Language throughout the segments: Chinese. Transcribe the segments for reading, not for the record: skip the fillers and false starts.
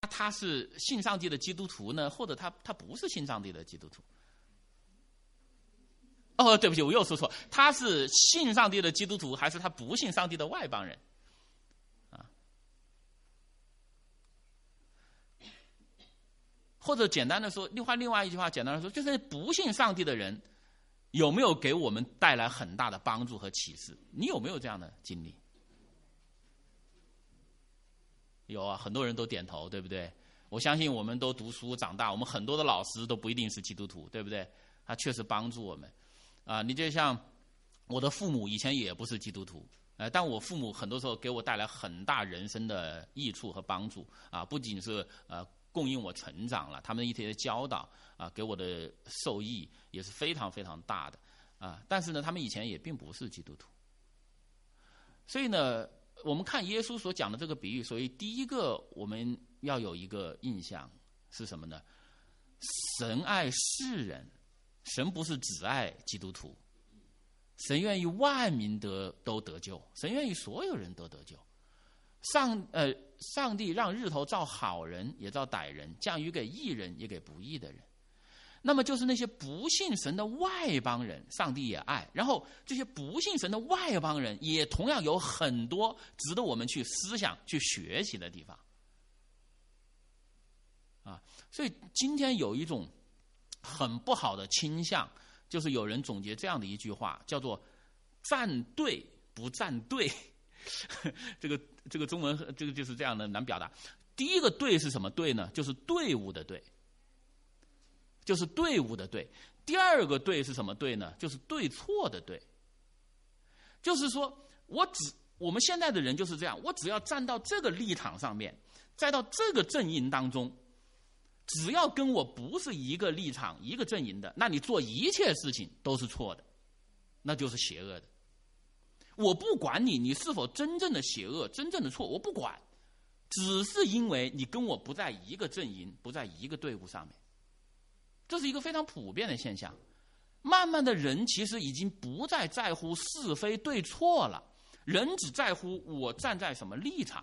他是信上帝的基督徒呢，或者他不是信上帝的基督徒？哦，对不起，我又说错，他是信上帝的基督徒，还是他不信上帝的外邦人？或者简单的说，另外一句话，简单的说，就是不信上帝的人有没有给我们带来很大的帮助和启示？你有没有这样的经历？有啊，很多人都点头，对不对？我相信我们都读书长大，我们很多的老师都不一定是基督徒，对不对？他确实帮助我们。你就像我的父母以前也不是基督徒，但我父母很多时候给我带来很大人生的益处和帮助不仅是供应我成长了，他们一些教导给我的受益也是非常非常大的但是呢，他们以前也并不是基督徒。所以呢，我们看耶稣所讲的这个比喻，所以第一个我们要有一个印象是什么呢？神爱世人，神不是只爱基督徒，神愿意万民都得救，神愿意所有人都得救。上帝让日头照好人也照歹人，降雨给义人也给不义的人。那么就是那些不信神的外邦人，上帝也爱。然后这些不信神的外邦人也同样有很多值得我们去思想、去学习的地方。所以今天有一种很不好的倾向，就是有人总结这样的一句话，叫做站队不站队。这个中文这个就是这样的难表达。第一个队是什么队呢？就是队伍的队，就是队伍的队。第二个队是什么队呢？就是对错的队。就是说我们现在的人就是这样，我只要站到这个立场上面，再到这个阵营当中，只要跟我不是一个立场一个阵营的，那你做一切事情都是错的，那就是邪恶的。我不管你是否真正的邪恶，真正的错，我不管，只是因为你跟我不在一个阵营，不在一个队伍上面。这是一个非常普遍的现象。慢慢的人其实已经不再在乎是非对错了，人只在乎我站在什么立场。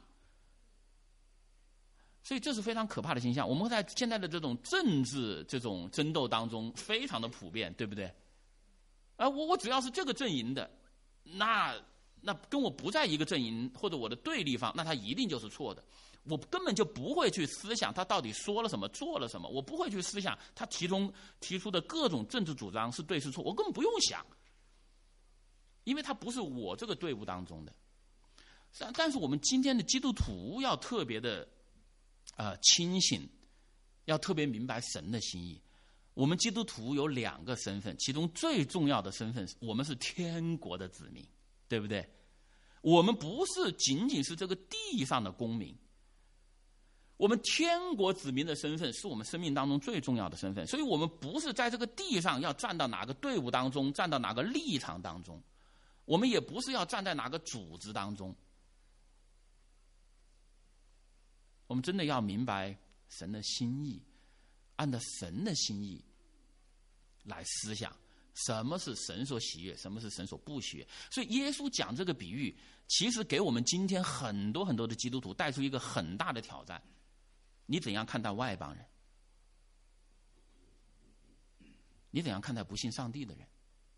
所以这是非常可怕的现象，我们在现在的这种政治这种争斗当中非常的普遍，对不对？我只要是这个阵营的，那跟我不在一个阵营或者我的对立方，那他一定就是错的。我根本就不会去思想他到底说了什么做了什么，我不会去思想他提出的各种政治主张是对是错，我根本不用想，因为他不是我这个队伍当中的。但是我们今天的基督徒要特别的清醒，要特别明白神的心意。我们基督徒有2个身份，其中最重要的身份，我们是天国的子民，对不对？我们不是仅仅是这个地上的公民，我们天国子民的身份是我们生命当中最重要的身份。所以我们不是在这个地上要站到哪个队伍当中，站到哪个立场当中，我们也不是要站在哪个组织当中。我们真的要明白神的心意，按照神的心意来思想什么是神所喜悦，什么是神所不喜悦。所以耶稣讲这个比喻，其实给我们今天很多很多的基督徒带出一个很大的挑战：你怎样看待外邦人？你怎样看待不信上帝的人？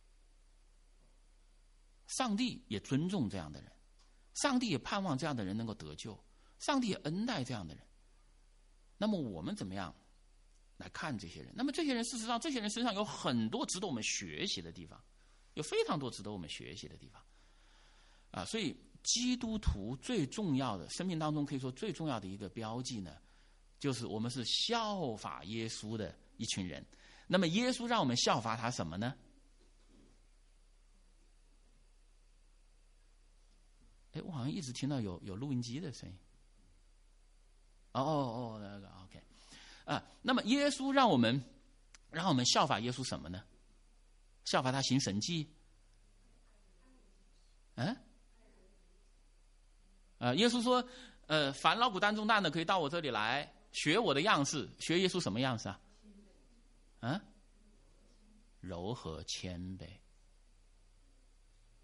上帝也尊重这样的人，上帝也盼望这样的人能够得救，上帝也恩待这样的人。那么我们怎么样来看这些人？那么这些人事实上，这些人身上有很多值得我们学习的地方，有非常多值得我们学习的地方所以基督徒最重要的生命当中，可以说最重要的一个标记呢，就是我们是效法耶稣的一群人。那么耶稣让我们效法他什么呢？我好像一直听到有录音机的声音。那个 OK。那么耶稣让我们效法耶稣什么呢？效法他行神迹。耶稣说，凡劳苦担重担的可以到我这里来，学我的样式。学耶稣什么样式啊？柔和谦卑。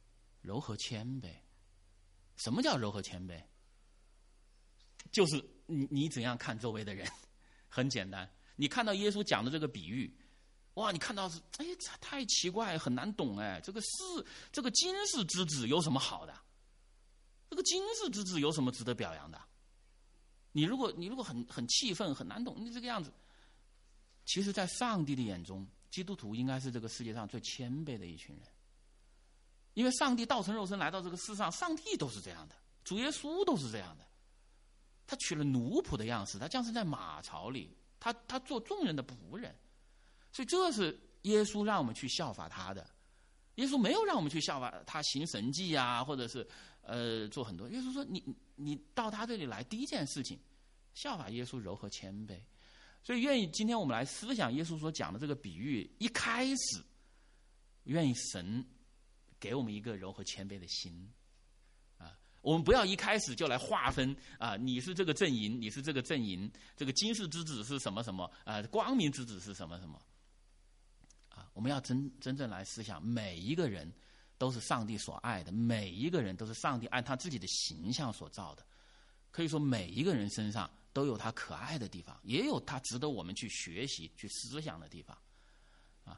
柔和谦卑。什么叫柔和谦卑？就是你怎样看周围的人？很简单，你看到耶稣讲的这个比喻，哇，你看到是，哎，这太奇怪，很难懂哎。这个金世之子有什么好的？这个金世之子有什么值得表扬的？你如果很气愤，很难懂，你这个样子，其实，在上帝的眼中，基督徒应该是这个世界上最谦卑的一群人，因为上帝道成肉身来到这个世上，上帝都是这样的，主耶稣都是这样的。他取了奴仆的样式，他降生在马槽里，他做众人的仆人，所以这是耶稣让我们去效法他的。耶稣没有让我们去效法他行神迹啊，或者是做很多。耶稣说你到他这里来，第一件事情效法耶稣柔和谦卑。所以愿意今天我们来思想耶稣所讲的这个比喻，一开始愿意神给我们一个柔和谦卑的心啊，我们不要一开始就来划分啊，你是这个阵营，你是这个阵营，这个金世之子是什么什么光明之子是什么什么啊，我们要真正来思想，每一个人都是上帝所爱的，每一个人都是上帝按他自己的形象所造的，可以说每一个人身上都有他可爱的地方，也有他值得我们去学习去思想的地方啊。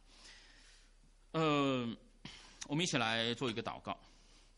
我们一起来做一个祷告。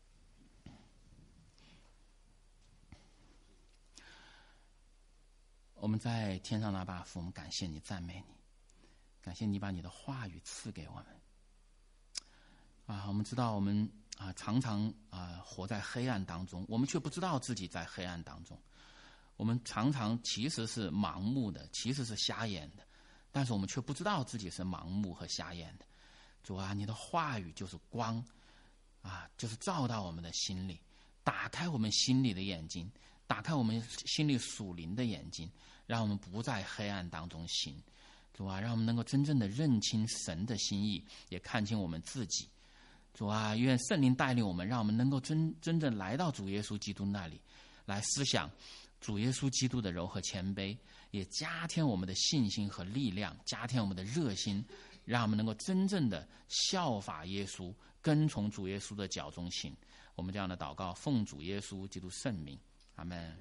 我们在天上的阿爸父，我们感谢你，赞美你，感谢你把你的话语赐给我们啊。我们知道我们常常活在黑暗当中，我们却不知道自己在黑暗当中。我们常常其实是盲目的，其实是瞎眼的，但是我们却不知道自己是盲目和瞎眼的。主啊，你的话语就是光啊，就是照到我们的心里，打开我们心里的眼睛，打开我们心里属灵的眼睛，让我们不在黑暗当中行。主啊，让我们能够真正的认清神的心意，也看清我们自己。主啊，愿圣灵带领我们，让我们能够真正来到主耶稣基督那里，来思想主耶稣基督的柔和谦卑，也加添我们的信心和力量，加添我们的热心，让我们能够真正的效法耶稣，跟从主耶稣的脚中行。我们这样的祷告，奉主耶稣基督圣名，阿们。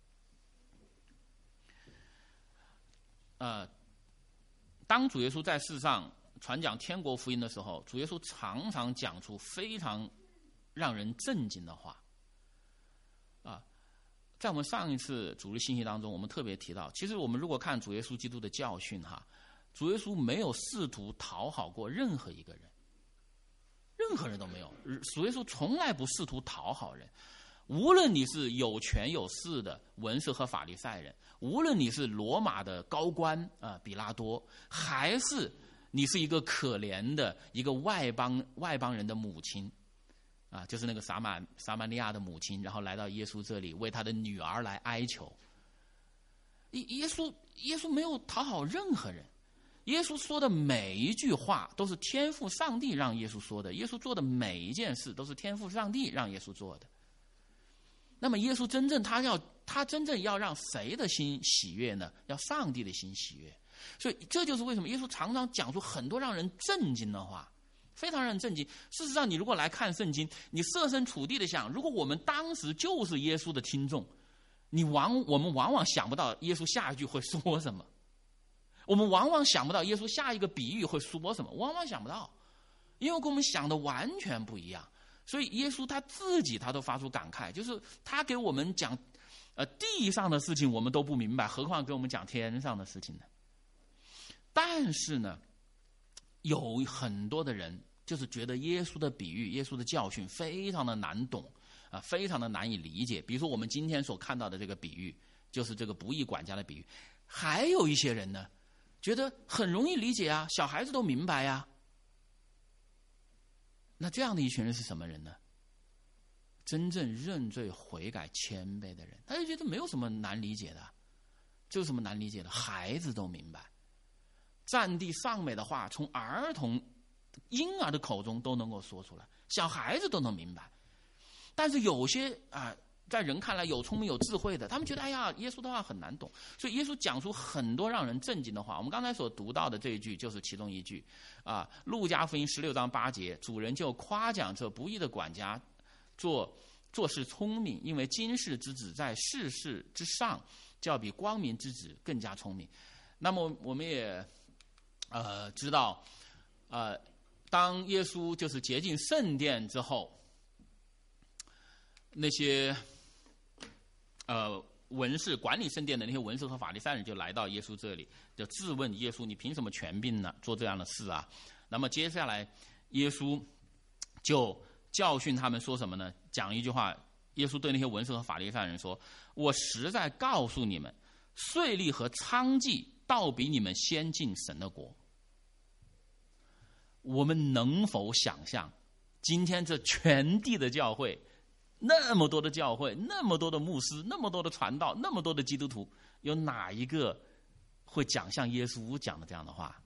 当主耶稣在世上传讲天国福音的时候，主耶稣常常讲出非常让人震惊的话啊。在我们上一次主日信息当中，我们特别提到，其实我们如果看主耶稣基督的教训主耶稣没有试图讨好过任何一个人，任何人都没有。主耶稣从来不试图讨好人，无论你是有权有势的文士和法利赛人，无论你是罗马的高官比拉多，还是你是一个可怜的一个外邦人的母亲就是那个撒玛利亚的母亲，然后来到耶稣这里为他的女儿来哀求。耶稣没有讨好任何人，耶稣说的每一句话都是天父上帝让耶稣说的，耶稣做的每一件事都是天父上帝让耶稣做的。那么耶稣他真正要让谁的心喜悦呢？要上帝的心喜悦。所以这就是为什么耶稣常常讲出很多让人震惊的话，非常让人震惊。事实上，你如果来看圣经，你设身处地的想，如果我们当时就是耶稣的听众，我们往往想不到耶稣下一句会说什么，我们往往想不到耶稣下一个比喻会说什么，往往想不到，因为跟我们想的完全不一样。所以耶稣他自己他都发出感慨，就是他给我们讲地上的事情我们都不明白，何况给我们讲天上的事情呢？但是呢，有很多的人就是觉得耶稣的比喻、耶稣的教训非常的难懂非常的难以理解。比如说我们今天所看到的这个比喻，就是这个不义管家的比喻。还有一些人呢，觉得很容易理解小孩子都明白那这样的一群人是什么人呢？真正认罪悔改谦卑的人，他就觉得没有什么难理解的，就是什么难理解的，孩子都明白，占地上美的话从婴儿的口中都能够说出来，小孩子都能明白。但是有些在人看来有聪明有智慧的，他们觉得耶稣的话很难懂，所以耶稣讲出很多让人震惊的话。我们刚才所读到的这一句就是其中一句路加福音16章8节，主人就夸奖这不义的管家做事聪明，因为今世之子在世事之上就要比光明之子更加聪明。那么我们也知道，当耶稣就是洁净圣殿之后，那些文士管理圣殿的那些文士和法利赛人就来到耶稣这里，就质问耶稣：“你凭什么权柄呢？做这样的事啊？”那么接下来，耶稣就教训他们说什么呢？讲一句话，耶稣对那些文士和法利赛人说：“我实在告诉你们，税吏和娼妓倒比你们先进神的国。”我们能否想象，今天这全地的教会，那么多的教会，那么多的牧师，那么多的传道，那么多的基督徒，有哪一个会讲像耶稣讲的这样的话？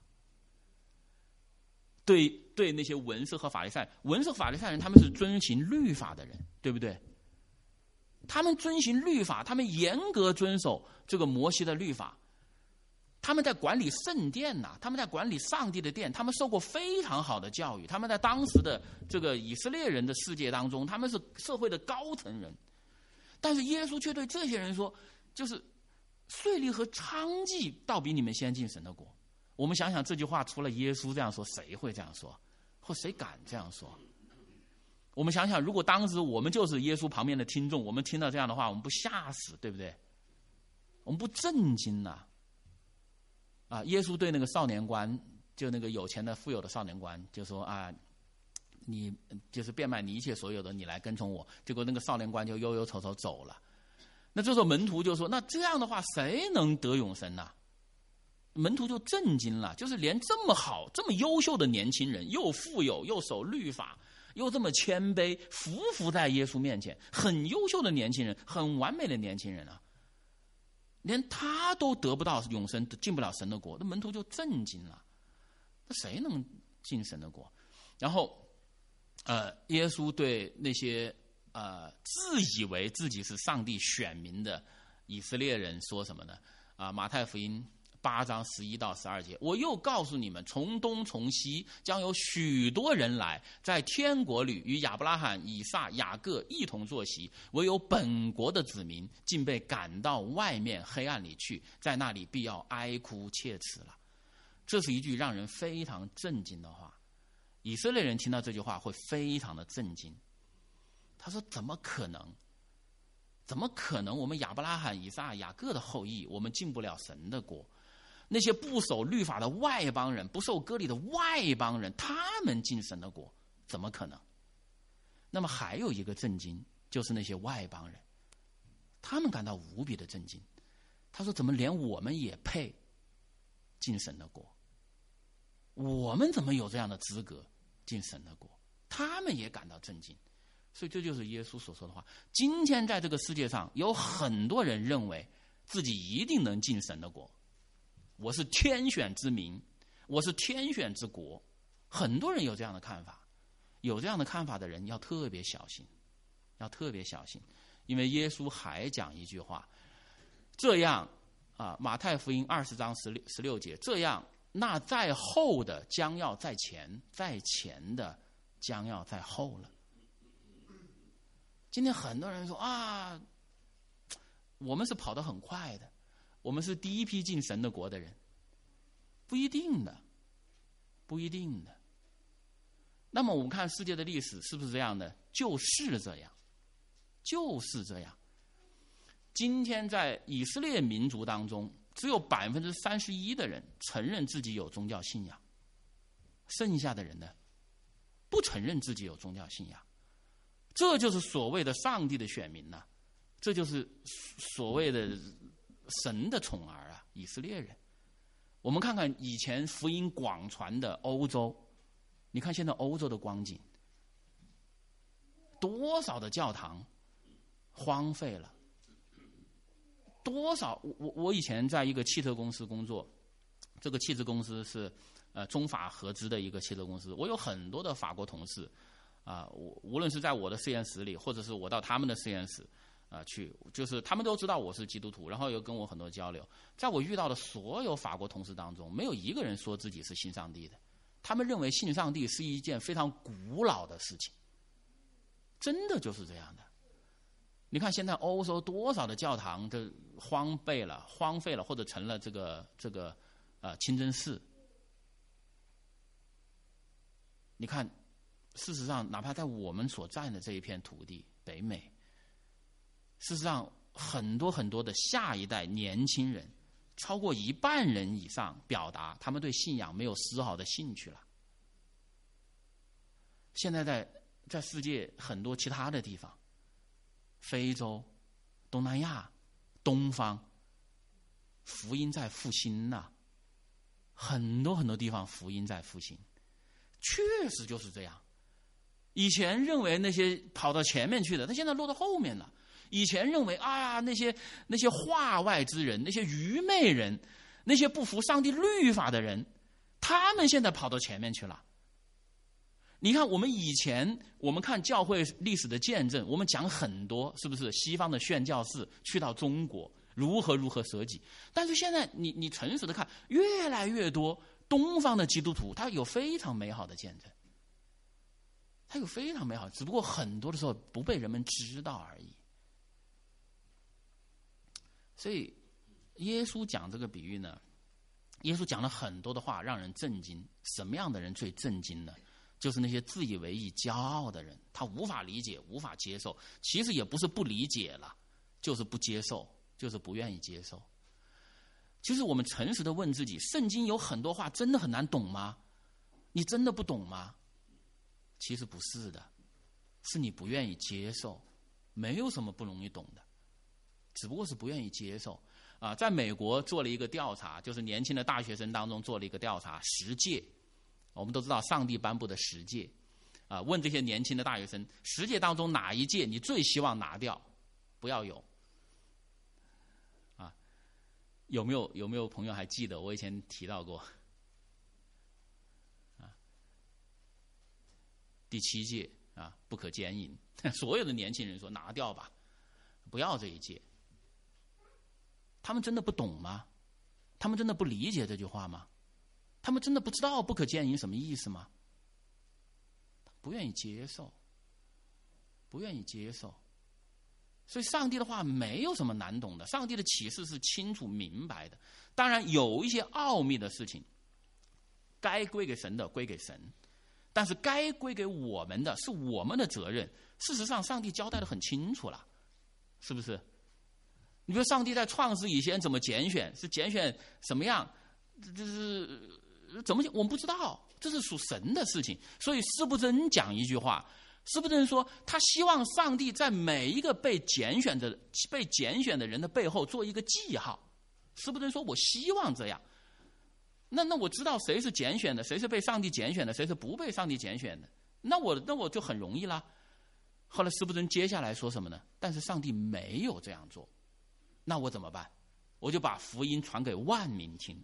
对那些文士和法利赛人，他们是遵行律法的人，对不对？他们遵行律法，他们严格遵守这个摩西的律法，他们在管理圣殿呐，他们在管理上帝的殿，他们受过非常好的教育，他们在当时的这个以色列人的世界当中，他们是社会的高层人。但是耶稣却对这些人说，就是税吏和娼妓倒比你们先进神的国。我们想想这句话，除了耶稣这样说，谁会这样说？或谁敢这样说？我们想想，如果当时我们就是耶稣旁边的听众，我们听到这样的话，我们不吓死，对不对？我们不震惊呐？耶稣对那个少年官，就那个有钱的富有的少年官，就说啊，你就是变卖你一切所有的，你来跟从我。结果那个少年官就忧忧愁愁走了。那这时候门徒就说，那这样的话，谁能得永生呢？门徒就震惊了，就是连这么好、这么优秀的年轻人，又富有又守律法，又这么谦卑，匍匐在耶稣面前，很优秀的年轻人，很完美的年轻人啊，连他都得不到永生，进不了神的国，那门徒就震惊了。那谁能进神的国？然后，耶稣对那些自以为自己是上帝选民的以色列人说什么呢？马太福音8章11到12节，我又告诉你们，从东从西将有许多人来，在天国里与亚伯拉罕、以撒、雅各一同坐席，唯有本国的子民竟被赶到外面黑暗里去，在那里必要哀哭切齿了。这是一句让人非常震惊的话。以色列人听到这句话会非常的震惊。他说：怎么可能？怎么可能？我们亚伯拉罕、以撒、雅各的后裔，我们进不了神的国。那些不守律法的外邦人，不受割礼的外邦人，他们进神的国，怎么可能？那么还有一个震惊，就是那些外邦人，他们感到无比的震惊。他说：怎么连我们也配进神的国？我们怎么有这样的资格进神的国？他们也感到震惊。所以这就是耶稣所说的话。今天在这个世界上，有很多人认为自己一定能进神的国。我是天选之民，我是天选之国。很多人有这样的看法，有这样的看法的人要特别小心，要特别小心，因为耶稣还讲一句话，这样马太福音20章16节，这样那在后的将要在前，在前的将要在后了。今天很多人说我们是跑得很快的，我们是第一批进神的国的人，不一定的，不一定的。那么我们看世界的历史是不是这样的？就是这样，就是这样。今天在以色列民族当中，只有31%的人承认自己有宗教信仰，剩下的人呢，不承认自己有宗教信仰。这就是所谓的上帝的选民呐，这就是所谓的神的宠儿啊，以色列人。我们看看以前福音广传的欧洲，你看现在欧洲的光景，多少的教堂荒废了，多少我以前在一个汽车公司工作，这个汽车公司是中法合资的一个汽车公司，我有很多的法国同事无论是在我的实验室里，或者是我到他们的实验室去，就是他们都知道我是基督徒，然后又跟我很多交流。在我遇到的所有法国同事当中，没有一个人说自己是信上帝的，他们认为信上帝是一件非常古老的事情，真的就是这样的。 你看现在欧洲多少的教堂都荒废了，或者成了这个清真寺。你看，事实上，哪怕在我们所占的这一片土地，北美，事实上很多很多的下一代年轻人，超过1半人以上表达他们对信仰没有丝毫的兴趣了。现在在世界很多其他的地方，非洲、东南亚、东方，福音在复兴呐，很多很多地方福音在复兴，确实就是这样。以前认为那些跑到前面去的，他现在落到后面了。以前认为啊，那些化外之人，那些愚昧人，那些不服上帝律法的人，他们现在跑到前面去了。你看，我们以前我们看教会历史的见证，我们讲很多，是不是西方的宣教士去到中国如何舍己？但是现在你诚实的看，越来越多东方的基督徒，他有非常美好的见证，他有非常美好，只不过很多的时候不被人们知道而已。所以耶稣讲这个比喻呢，耶稣讲了很多的话让人震惊。什么样的人最震惊呢？就是那些自以为意骄傲的人，他无法理解，无法接受。其实也不是不理解了，就是不接受，就是不愿意接受。其实我们诚实的问自己，圣经有很多话真的很难懂吗？你真的不懂吗？其实不是的，是你不愿意接受。没有什么不容易懂的，只不过是不愿意接受。在美国做了一个调查，就是年轻的大学生当中做了一个调查，10诫。我们都知道上帝颁布的10诫，问这些年轻的大学生，10诫当中哪一诫你最希望拿掉，不要有？有没有朋友还记得我以前提到过？第7诫不可奸淫，所有的年轻人说拿掉吧，不要这一诫。他们真的不懂吗？他们真的不理解这句话吗？他们真的不知道不可奸淫什么意思吗？不愿意接受，不愿意接受。所以上帝的话没有什么难懂的，上帝的启示是清楚明白的。当然有一些奥秘的事情，该归给神的归给神，但是该归给我们的是我们的责任。事实上上帝交代得很清楚了，是不是？你比如上帝在创世以前怎么拣选，是拣选什么样，就是怎么我们不知道，这是属神的事情。所以司布真讲一句话，司布真说他希望上帝在每一个被拣选的人的背后做一个记号。司布真说我希望这样。那我知道谁是拣选的，谁是被上帝拣选的，谁是不被上帝拣选的，那我就很容易啦。后来司布真接下来说什么呢？但是上帝没有这样做，那我怎么办？我就把福音传给万民听。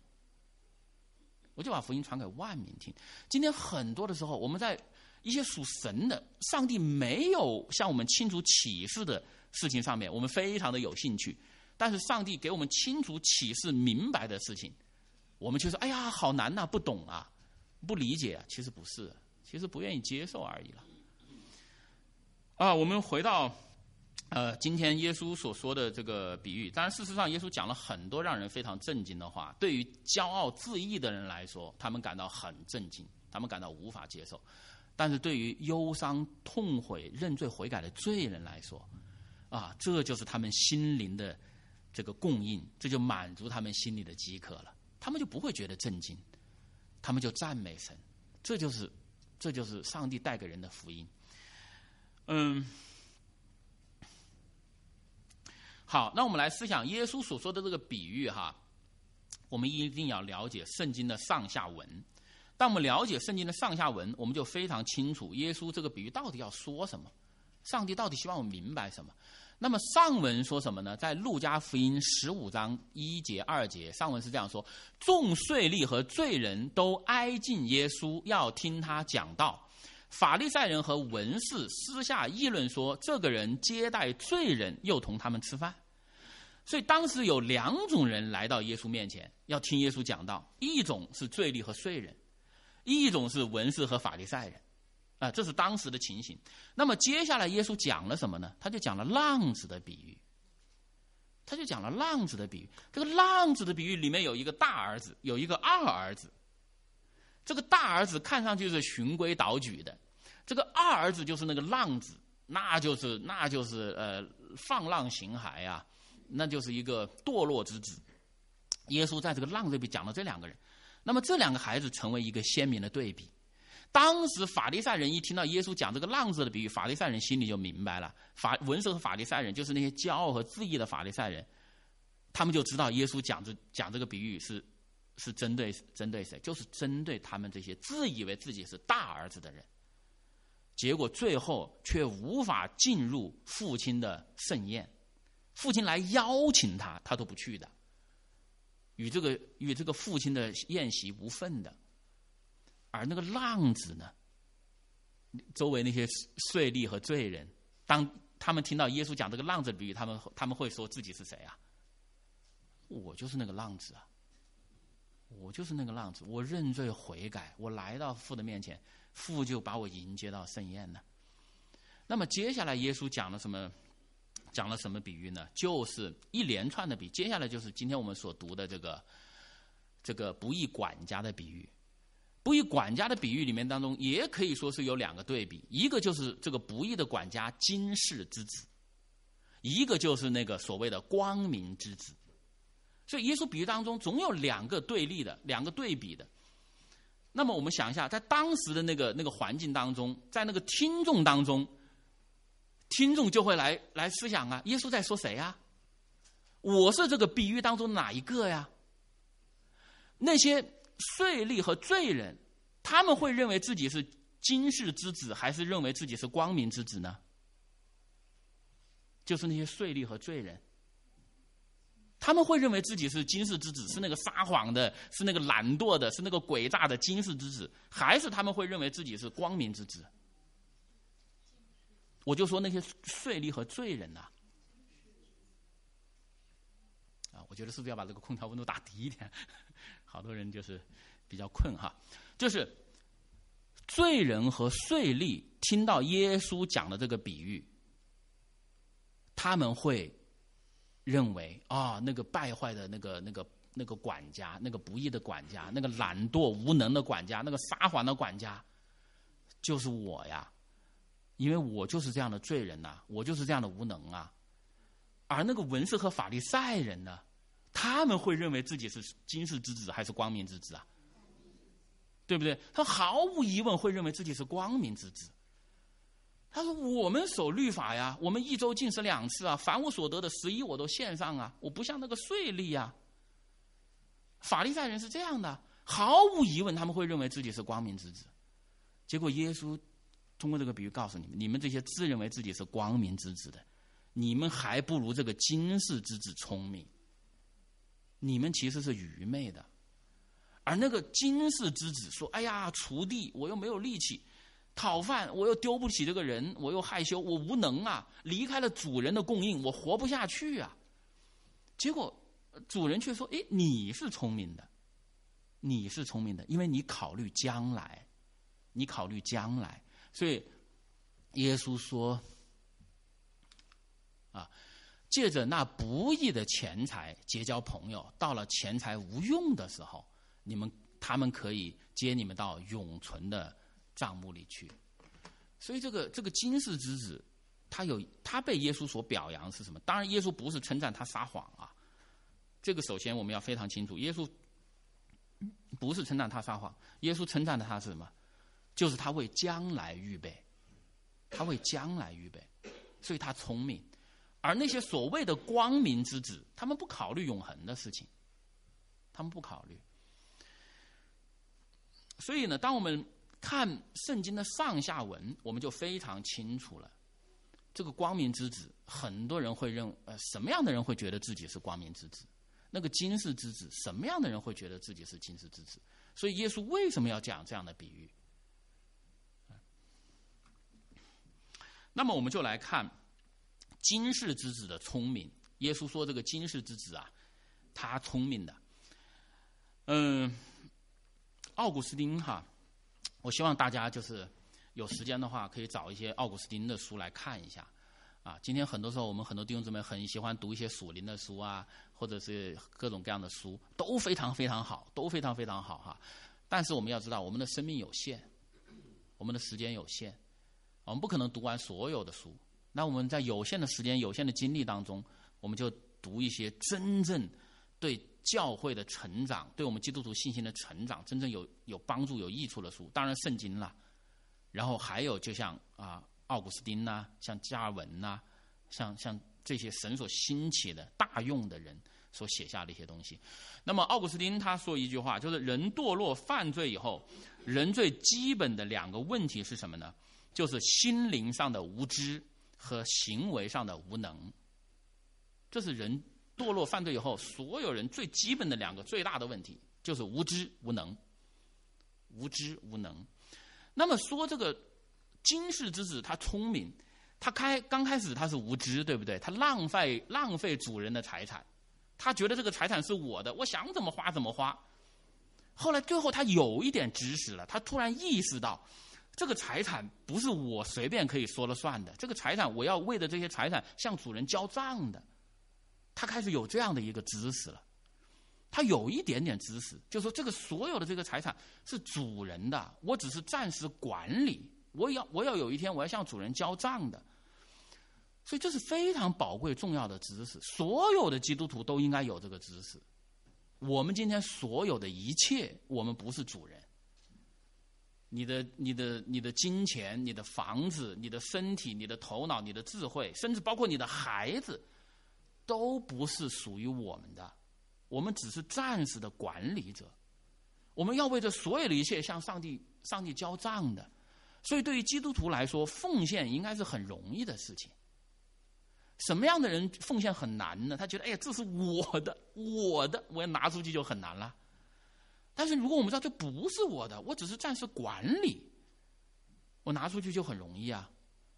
今天很多的时候，我们在一些属神的上帝没有向我们清楚启示的事情上面，我们非常的有兴趣，但是上帝给我们清楚启示明白的事情，我们就说哎呀好难啊，不懂啊，不理解啊。其实不是，其实不愿意接受而已了。我们回到今天耶稣所说的这个比喻，当然事实上耶稣讲了很多让人非常震惊的话。对于骄傲自义的人来说，他们感到很震惊，他们感到无法接受。但是对于忧伤痛悔认罪悔改的罪人来说，这就是他们心灵的这个供应，这就满足他们心里的饥渴了。他们就不会觉得震惊，他们就赞美神。这就是上帝带给人的福音。好，那我们来思想耶稣所说的这个比喻哈，我们一定要了解圣经的上下文。当我们了解圣经的上下文，我们就非常清楚耶稣这个比喻到底要说什么，上帝到底希望我们明白什么。那么上文说什么呢？在路加福音15章1节2节，上文是这样说：众税吏和罪人都挨近耶稣，要听他讲道。法利赛人和文士私下议论说，这个人接待罪人，又同他们吃饭。所以当时有2种人来到耶稣面前，要听耶稣讲道。一种是罪吏和税人，一种是文士和法利赛人。 这是当时的情形。那么接下来耶稣讲了什么呢？他就讲了浪子的比喻。这个浪子的比喻里面有一个大儿子，有一个二儿子。这个大儿子看上去是循规蹈矩的，这个二儿子就是那个浪子，那就是放浪形骸啊，那就是一个堕落之子。耶稣在这个浪子里讲了这两个人，那么这两个孩子成为一个鲜明的对比。当时法利赛人一听到耶稣讲这个浪子的比喻，法利赛人心里就明白了，文士和法利赛人就是那些骄傲和自义的法利赛人，他们就知道耶稣讲这个比喻是针对谁，就是针对他们这些自以为自己是大儿子的人。结果最后却无法进入父亲的盛宴，父亲来邀请他，他都不去的，与这个父亲的宴席无份的。而那个浪子呢，周围那些税吏和罪人，当他们听到耶稣讲这个浪子的比喻，他们会说自己是谁啊？我就是那个浪子啊，我就是那个浪子，我认罪悔改，我来到父的面前，父就把我迎接到盛宴了。那么接下来耶稣讲了什么比喻呢？就是一连串的比喻。接下来就是今天我们所读的这个不义管家的比喻。不义管家的比喻里面当中，也可以说是有两个对比，一个就是这个不义的管家今世之子，一个就是那个所谓的光明之子。所以耶稣比喻当中总有两个对立的，两个对比的。那么我们想一下，在当时的那个环境当中，在那个听众当中，听众就会来思想啊，耶稣在说谁啊？我是这个比喻当中哪一个呀？那些税吏和罪人，他们会认为自己是今世之子，还是认为自己是光明之子呢？就是那些税吏和罪人，他们会认为自己是今世之子，是那个撒谎的，是那个懒惰的，是那个诡诈的今世之子，还是他们会认为自己是光明之子？我就说那些税吏和罪人呐，我觉得是不是要把这个空调温度打低一点？好多人就是比较困哈。就是罪人和税吏听到耶稣讲的这个比喻，他们会认为那个败坏的那个管家，那个不义的管家，那个懒惰无能的管家，那个撒谎的管家，就是我呀，因为我就是这样的罪人呐，我就是这样的无能啊。而那个文士和法利赛人呢，他们会认为自己是今世之子还是光明之子啊？对不对？他毫无疑问会认为自己是光明之子。他说我们守律法呀，我们一周禁食2次啊，凡我所得的11我都献上啊，我不像那个税吏啊。法利赛人是这样的，毫无疑问他们会认为自己是光明之子。结果耶稣通过这个比喻告诉你们，你们这些自认为自己是光明之子的，你们还不如这个今世之子聪明，你们其实是愚昧的。而那个今世之子说，哎呀，锄地我又没有力气，讨饭我又丢不起这个人，我又害羞，我无能啊，离开了主人的供应，我活不下去啊。结果主人却说，你是聪明的，你是聪明的，因为你考虑将来，你考虑将来。所以耶稣说借着那不义的钱财结交朋友，到了钱财无用的时候，他们可以接你们到永存的账目里去。所以这个今世之子，他被耶稣所表扬是什么？当然耶稣不是称赞他撒谎啊，这个首先我们要非常清楚，耶稣不是称赞他撒谎，耶稣称赞的他是什么？就是他为将来预备，他为将来预备，所以他聪明。而那些所谓的光明之子，他们不考虑永恒的事情，他们不考虑。所以呢，当我们看圣经的上下文，我们就非常清楚了。这个光明之子，很多人会什么样的人会觉得自己是光明之子？那个今世之子，什么样的人会觉得自己是今世之子？所以耶稣为什么要讲这样的比喻？那么我们就来看今世之子的聪明。耶稣说这个今世之子啊，他聪明的。奥古斯丁哈，我希望大家就是有时间的话，可以找一些奥古斯丁的书来看一下。今天很多时候我们很多弟兄姊妹很喜欢读一些属灵的书啊，或者是各种各样的书，都非常非常好，都非常非常好哈。但是我们要知道，我们的生命有限，我们的时间有限，我们不可能读完所有的书。那我们在有限的时间、有限的精力当中，我们就读一些真正对教会的成长、对我们基督徒信心的成长真正有帮助、有益处的书。当然圣经啦，然后还有就像奥古斯丁呐，像加尔文呐，像这些神所兴起的大用的人所写下的一些东西。那么奥古斯丁他说一句话，就是人堕落犯罪以后，人最基本的2个问题是什么呢？就是心灵上的无知和行为上的无能。这是人堕落犯罪以后，所有人最基本的2个最大的问题，就是无知无能。无知无能。那么说这个经世之子他聪明，他刚开始他是无知，对不对？他浪费主人的财产，他觉得这个财产是我的，我想怎么花怎么花。后来最后他有一点知识了，他突然意识到这个财产不是我随便可以说了算的，这个财产我要为了这些财产向主人交账的。他开始有这样的一个知识了，他有一点点知识，就是说这个所有的这个财产是主人的，我只是暂时管理，我要有一天我要向主人交账的。所以这是非常宝贵重要的知识，所有的基督徒都应该有这个知识。我们今天所有的一切，我们不是主人。你的金钱、你的房子、你的身体、你的头脑、你的智慧，甚至包括你的孩子，都不是属于我们的。我们只是暂时的管理者，我们要为这所有的一切向上帝交账的。所以对于基督徒来说，奉献应该是很容易的事情。什么样的人奉献很难呢？他觉得，哎呀，这是我的，我要拿出去就很难了。但是如果我们知道这不是我的，我只是暂时管理，我拿出去就很容易啊。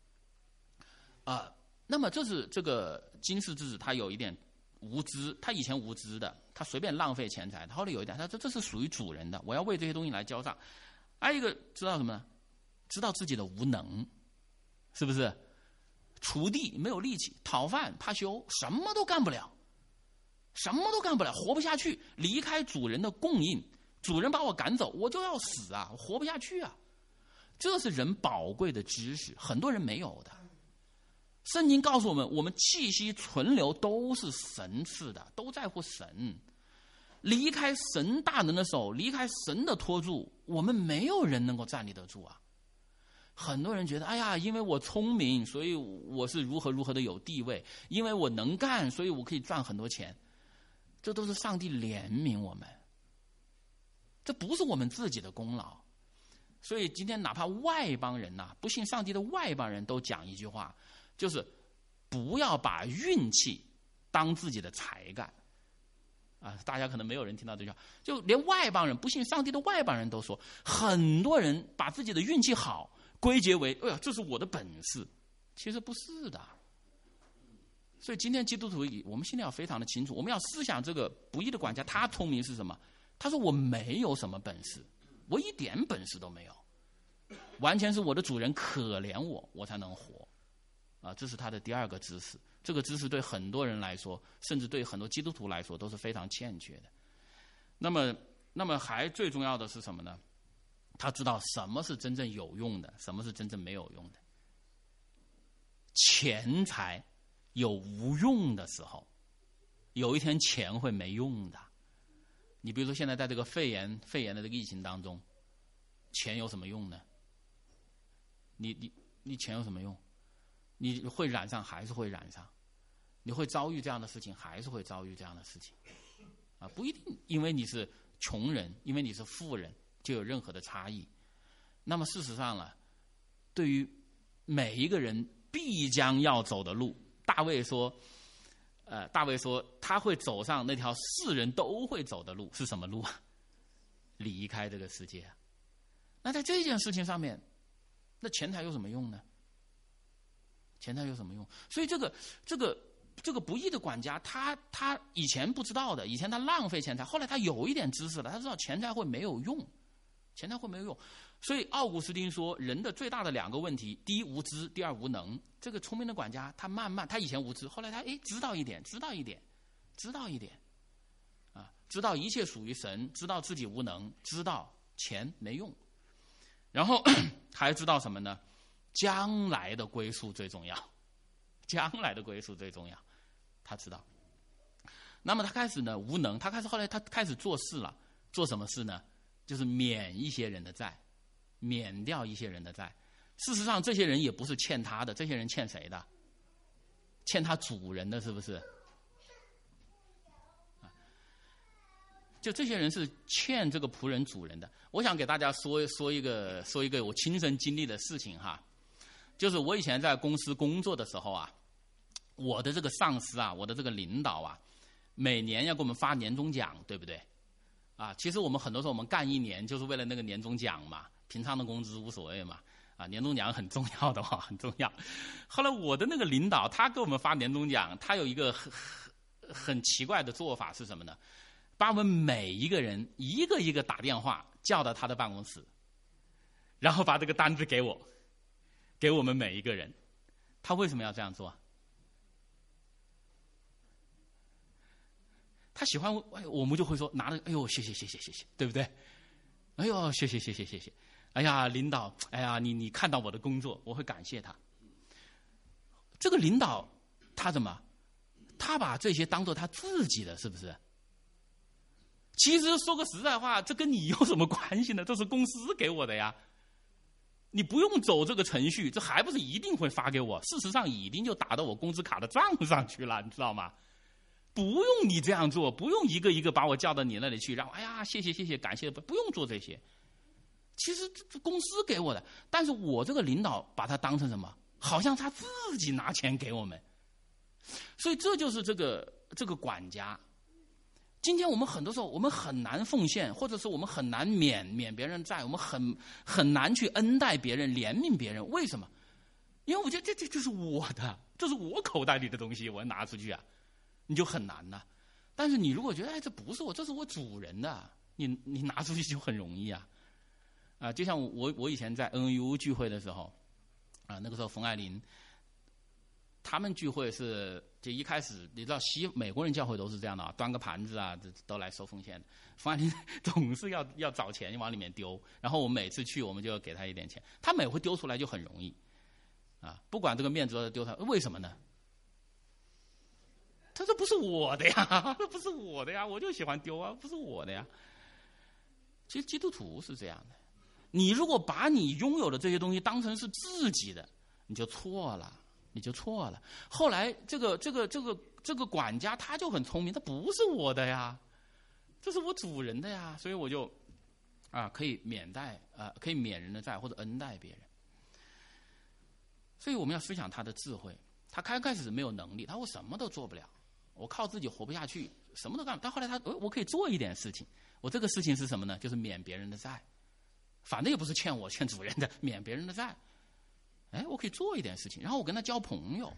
那么这是这个经世之子，他有一点无知，他以前无知的，他随便浪费钱财。他后来有一点，他说这是属于主人的，我要为这些东西来交账。还有一个知道什么呢？知道自己的无能，是不是？锄地没有力气，讨饭怕羞，什么都干不了，活不下去。离开主人的供应，主人把我赶走，我就要死啊，我活不下去啊。这是人宝贵的知识，很多人没有的。圣经告诉我们，我们气息存留都是神赐的，都在乎神。离开神大能的手，离开神的托住，我们没有人能够站立得住啊。很多人觉得，哎呀，因为我聪明，所以我是如何如何的有地位；因为我能干，所以我可以赚很多钱。这都是上帝怜悯我们，这不是我们自己的功劳。所以今天哪怕外邦人呐，不信上帝的外邦人都讲一句话，就是不要把运气当自己的才干。大家可能没有人听到这句话，就连外邦人，不信上帝的外邦人都说，很多人把自己的运气好归结为，哎呀，这是我的本事，其实不是的。所以今天基督徒，我们心里要非常的清楚，我们要思想这个不义的管家，他聪明是什么？他说我没有什么本事，我一点本事都没有，完全是我的主人可怜我，我才能活。这是他的第2个知识。这个知识对很多人来说，甚至对很多基督徒来说都是非常欠缺的。那么还最重要的是什么呢？他知道什么是真正有用的，什么是真正没有用的。钱财有无用的时候，有一天钱会没用的。你比如说现在在这个肺炎的这个疫情当中，钱有什么用呢？你钱有什么用？你会染上还是会染上，你会遭遇这样的事情还是会遭遇这样的事情。不一定因为你是穷人，因为你是富人就有任何的差异。那么事实上呢，对于每一个人必将要走的路，大卫说他会走上那条世人都会走的路，是什么路啊？离开这个世界。那在这件事情上面，那钱财有什么用呢？钱财有什么用？所以这个不义的管家，他以前不知道的，以前他浪费钱财，后来他有一点知识了，他知道钱财会没有用， 前台会没有用。所以奥古斯丁说，人的最大的2个问题，第一无知，第二无能。这个聪明的管家，他慢慢，他以前无知，后来他知道一点，知道一点，啊，知道一切属于神，知道自己无能，知道钱没用，然后还知道什么呢？将来的归宿最重要，将来的归宿最重要，他知道。那么他开始呢无能，后来他开始做事了，做什么事呢？就是免一些人的债。免掉一些人的债，事实上这些人也不是欠他的，这些人欠谁的？欠他主人的，是不是？就这些人是欠这个仆人主人的。我想给大家说一个我亲身经历的事情哈，就是我以前在公司工作的时候啊，我的这个上司啊，我的这个领导啊，每年要给我们发年终奖，对不对？啊，其实我们很多时候我们干1年就是为了那个年终奖嘛。平常的工资无所谓嘛，啊，年终奖很重要的话，很重要。后来我的那个领导，他给我们发年终奖，他有一个很奇怪的做法是什么呢？把我们每一个人一个一个打电话叫到他的办公室，然后把这个单子给我们每一个人。他为什么要这样做？他喜欢，我们就会说拿着，哎呦，谢谢，对不对？哎呦，谢谢。哎呀，领导，哎呀，你看到我的工作，我会感谢他。这个领导他怎么？他把这些当做他自己的，是不是？其实说个实在话，这跟你有什么关系呢？这是公司给我的呀，你不用走这个程序，这还不是一定会发给我？事实上，已经就打到我工资卡的账上去了，你知道吗？不用你这样做，不用一个一个把我叫到你那里去，让我哎呀谢谢感谢，不用做这些。其实这公司给我的，但是我这个领导把它当成什么？好像他自己拿钱给我们。所以这就是这个管家。今天我们很多时候我们很难奉献，或者是我们很难免别人债，我们很难去恩待别人、怜悯别人。为什么？因为我觉得这就是我的，这是我口袋里的东西，我要拿出去啊，你就很难了。但是你如果觉得这不是我，这是我主人的，你拿出去就很容易啊。就像我以前在 NU 聚会的时候，那个时候冯爱玲他们聚会是就一开始你知道美国人教会都是这样的啊，端个盘子啊都来收奉献的。冯爱玲总是要找钱往里面丢，然后我们每次去我们就要给他一点钱，他每回丢出来就很容易啊，不管这个面子丢出来，为什么呢？他说不是我的呀，不是我的呀，我就喜欢丢啊，不是我的呀。其实基督徒是这样的。你如果把你拥有的这些东西当成是自己的，你就错了。后来这个管家他就很聪明，他不是我的呀，这是我主人的呀，所以我就可以可以免人的债或者恩待别人。所以我们要思想他的智慧。他开始没有能力，他我什么都做不了，我靠自己活不下去，什么都干不了。但后来我可以做一点事情，我这个事情是什么呢？就是免别人的债。反正也不是欠欠主人的，免别人的债。我可以做一点事情，然后我跟他交朋友，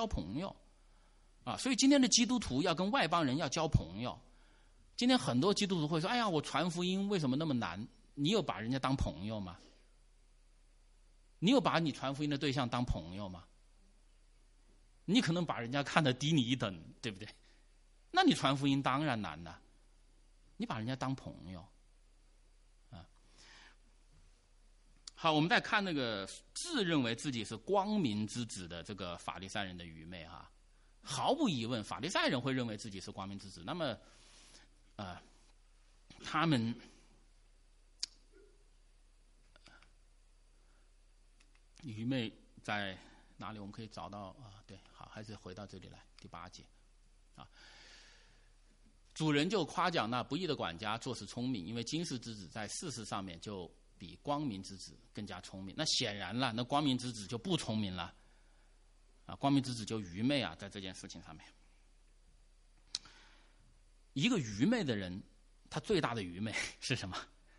所以今天的基督徒要跟外邦人要交朋友。今天很多基督徒会说：“哎呀，我传福音为什么那么难？”你有把人家当朋友吗？你有把你传福音的对象当朋友吗？你可能把人家看得低你一等，对不对？那你传福音当然难了。你把人家当朋友。好，我们再看那个自认为自己是光明之子的这个法利赛人的愚昧哈。毫无疑问，法利赛人会认为自己是光明之子。那么，他们愚昧在哪里？我们可以找到对，好，还是回到这里来，第8节主人就夸奖那不义的管家做事聪明，因为今世之子在事实上面就比光明之子更加聪明。那显然了，那光明之子就不聪明了光明之子就愚昧在这件事情上面。一个愚昧的人，他最大的愚昧是什么？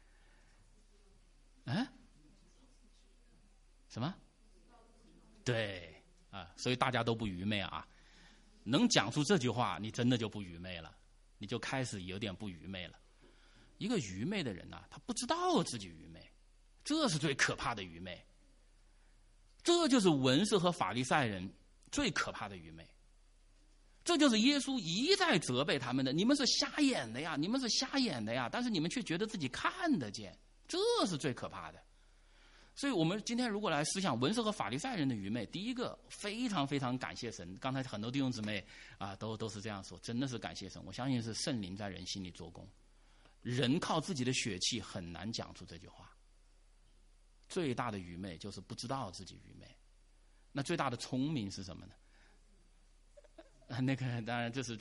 什么？对所以大家都不愚昧能讲出这句话，你真的就不愚昧了，你就开始有点不愚昧了。 一个愚昧的人呐，他不知道自己愚昧，这是最可怕的愚昧。这就是文士和法利赛人最可怕的愚昧。这就是耶稣一再责备他们的，你们是瞎眼的呀，你们是瞎眼的呀，但是你们却觉得自己看得见，这是最可怕的。所以我们今天如果来思想文士和法利赛人的愚昧，第一个非常非常感谢神，刚才很多弟兄姊妹啊都是这样说，真的是感谢神，我相信是圣灵在人心里做工，人靠自己的血气很难讲出这句话。最大的愚昧就是不知道自己愚昧，那最大的聪明是什么呢？那个当然这是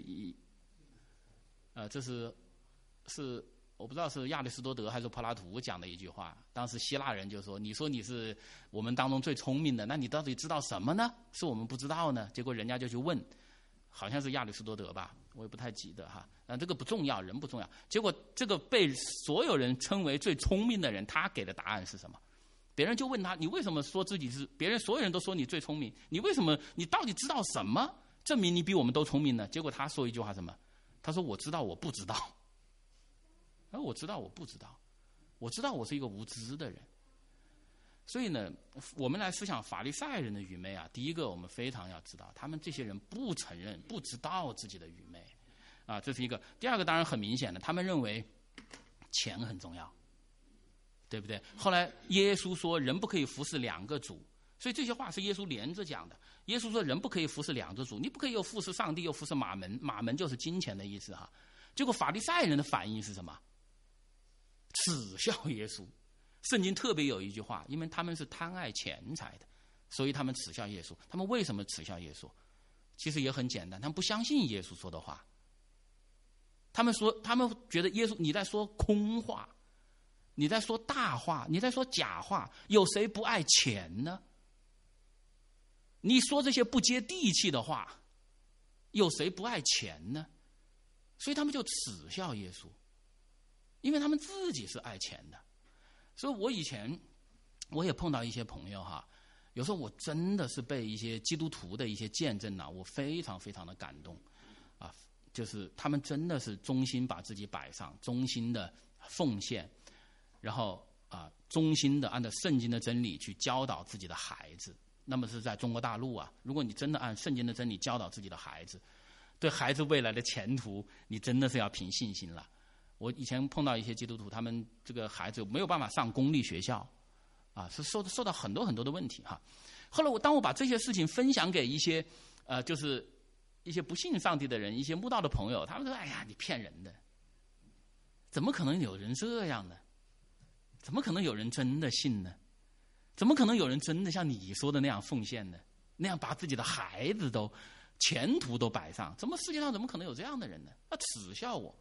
我不知道是亚里士多德还是柏拉图讲的一句话。当时希腊人就说：“你说你是我们当中最聪明的，那你到底知道什么呢？是我们不知道呢？”结果人家就去问，好像是亚里士多德吧，我也不太记得哈。这个不重要，人不重要。结果这个被所有人称为最聪明的人，他给的答案是什么？别人就问他：“你为什么说自己是？别人所有人都说你最聪明，你为什么？你到底知道什么？证明你比我们都聪明呢？”结果他说一句话什么？他说：“我知道我不知道。”我知道我不知道，我知道我是一个无知的人。所以呢，我们来思想法利赛人的愚昧啊。第一个，我们非常要知道，他们这些人不承认、不知道自己的愚昧啊，这是一个。第二个，当然很明显的，他们认为钱很重要，对不对？后来耶稣说，人不可以服侍两个主，所以这些话是耶稣连着讲的。耶稣说，人不可以服侍两个主，你不可以又服侍上帝，又服侍马门。马门就是金钱的意思哈。结果法利赛人的反应是什么？耻笑耶稣。圣经特别有一句话，因为他们是贪爱钱财的，所以他们耻笑耶稣。他们为什么耻笑耶稣？其实也很简单，他们不相信耶稣说的话。他们觉得耶稣你在说空话，你在说大话，你在说假话，有谁不爱钱呢？你说这些不接地气的话，有谁不爱钱呢？所以他们就耻笑耶稣，因为他们自己是爱钱的。所以我以前我也碰到一些朋友哈，有时候我真的是被一些基督徒的一些见证呢，我非常非常的感动啊，就是他们真的是忠心把自己摆上，忠心的奉献，然后忠心的按照圣经的真理去教导自己的孩子。那么是在中国大陆啊，如果你真的按圣经的真理教导自己的孩子，对孩子未来的前途，你真的是要凭信心了。我以前碰到一些基督徒，他们这个孩子没有办法上公立学校，是受到很多很多的问题哈。后来当我把这些事情分享给一些就是一些不信上帝的人，一些慕道的朋友，他们说：“哎呀，你骗人的，怎么可能有人这样呢？怎么可能有人真的信呢？怎么可能有人真的像你说的那样奉献呢？那样把自己的孩子都前途都摆上，世界上怎么可能有这样的人呢？他耻笑我。”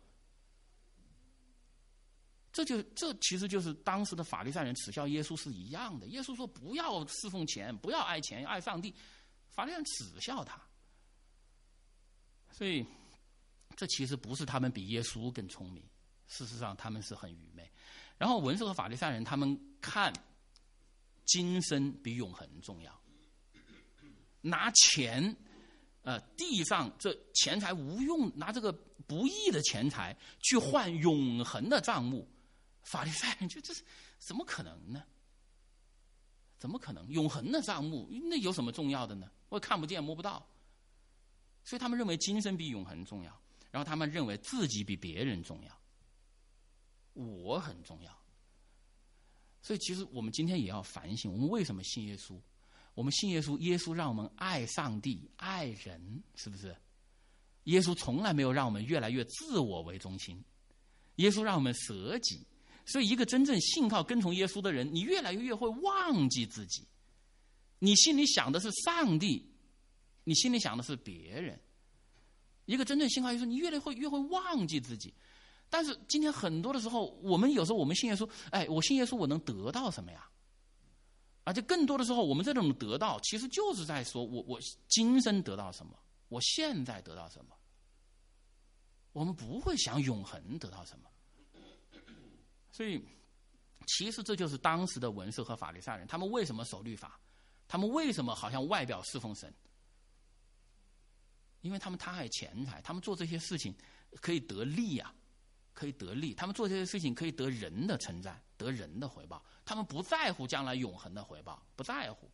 这其实就是当时的法利赛人耻笑耶稣是一样的。耶稣说不要侍奉钱，不要爱钱，要爱上帝。法利赛人耻笑他，所以这其实不是他们比耶稣更聪明，事实上他们是很愚昧。然后文士和法利赛人他们看今生比永恒重要，拿钱地上这钱财无用，拿这个不义的钱财去换永恒的账目。法利赛人觉得这是怎么可能呢？怎么可能？永恒的账目那有什么重要的呢？我看不见摸不到。所以他们认为今生比永恒重要，然后他们认为自己比别人重要，我很重要。所以其实我们今天也要反省，我们为什么信耶稣？我们信耶稣，耶稣让我们爱上帝爱人，是不是？耶稣从来没有让我们越来越自我为中心，耶稣让我们舍己。所以一个真正信靠跟从耶稣的人，你越来越会忘记自己，你心里想的是上帝，你心里想的是别人。一个真正信靠耶稣，你越会忘记自己。但是今天很多的时候，有时候我们信耶稣，我信耶稣我能得到什么呀？而且更多的时候，我们这种得到其实就是在说我今生得到什么，我现在得到什么。我们不会想永恒得到什么。所以其实这就是当时的文士和法利赛人，他们为什么守律法，他们为什么好像外表侍奉神，因为他们贪爱钱财，他们做这些事情可以得利啊， 可以得利，他们做这些事情可以得人的称赞，得人的回报，他们不在乎将来永恒的回报，不在乎。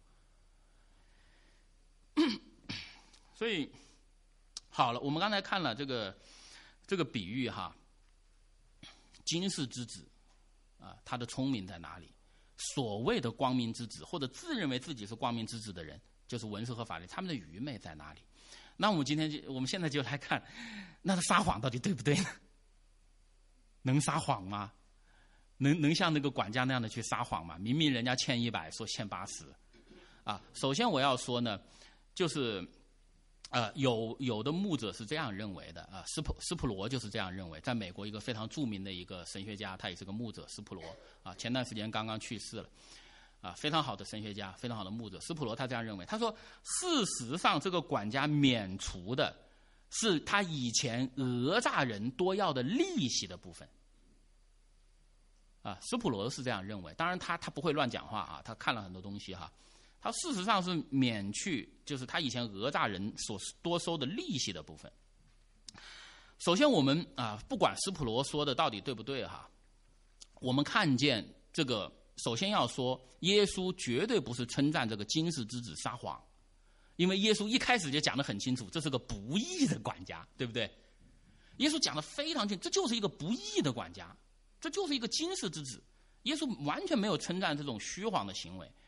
所以好了，我们刚才看了这个比喻哈，今世之子啊，他的聪明在哪里？所谓的光明之子，或者自认为自己是光明之子的人，就是文士和法律，他们的愚昧在哪里？那我们现在就来看，那他撒谎到底对不对呢？能撒谎吗？能像那个管家那样的去撒谎吗？明明人家欠100，说欠80，啊，首先我要说呢，就是有的牧者是这样认为的啊，斯普罗就是这样认为，在美国一个非常著名的一个神学家，他也是个牧者，斯普罗啊，前段时间刚刚去世了，啊，非常好的神学家，非常好的牧者，斯普罗他这样认为，他说，事实上这个管家免除的是他以前讹诈人多要的利息的部分。啊，斯普罗是这样认为，当然他不会乱讲话啊，他看了很多东西哈。他事实上是免去，就是他以前讹诈人所多收的利息的部分。首先，我们啊，不管斯普罗说的到底对不对哈，我们看见这个，首先要说，耶稣绝对不是称赞这个今世之子撒谎，因为耶稣一开始就讲得很清楚，这是个不义的管家，对不对？耶稣讲得非常清楚，这就是一个不义的管家，这就是一个今世之子。耶稣完全没有称赞这种虚谎的行为。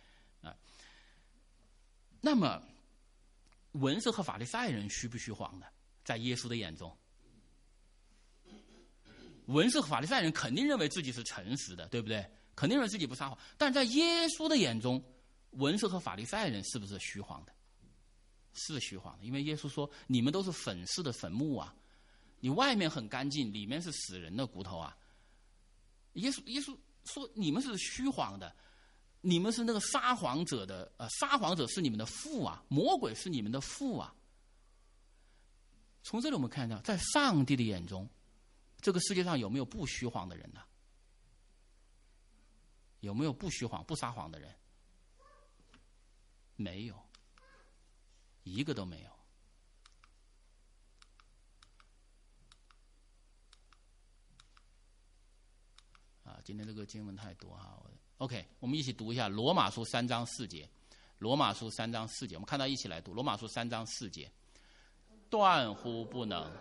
那么，文士和法利赛人虚不虚谎呢？在耶稣的眼中，文士和法利赛人肯定认为自己是诚实的，对不对？肯定认为自己不撒谎。但在耶稣的眼中，文士和法利赛人是不是虚谎的？是虚谎的，因为耶稣说：“你们都是粉饰的坟墓啊，你外面很干净，里面是死人的骨头啊。”耶稣说：“你们是虚谎的。”你们是那个撒谎者的，撒谎者是你们的父啊，魔鬼是你们的父啊。从这里我们看到，在上帝的眼中，这个世界上有没有不虚谎的人呢？有没有不虚谎、不撒谎的人？没有，一个都没有。啊，今天这个经文太多哈。OK， 我们一起读一下罗马书3章4节。罗马书3章4节，我们看到一起来读罗马书3章4节。断乎不能，